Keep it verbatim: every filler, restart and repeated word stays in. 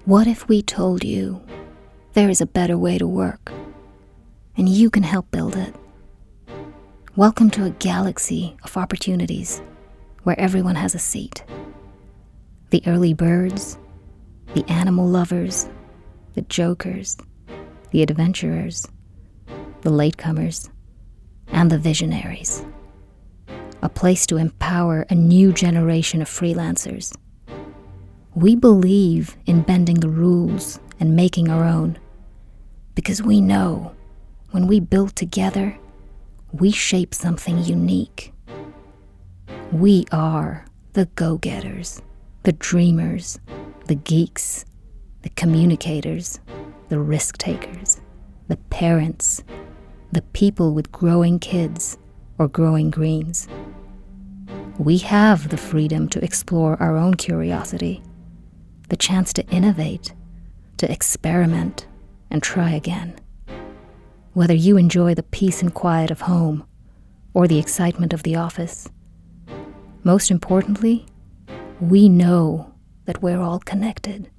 What if we told you there is a better way to work, and you can help build it? Welcome to a galaxy of opportunities where everyone has a seat. The early birds, the animal lovers, the jokers, the adventurers, the latecomers, and the visionaries. A place to empower a new generation of freelancers. We believe in bending the rules and making our own, because we know when we build together, we shape something unique. We are the go-getters, the dreamers, the geeks, the communicators, the risk-takers, the parents, the people with growing kids or growing greens. We have the freedom to explore our own curiosity, the chance to innovate, to experiment, and try again. Whether you enjoy the peace and quiet of home or the excitement of the office, most importantly, we know that we're all connected.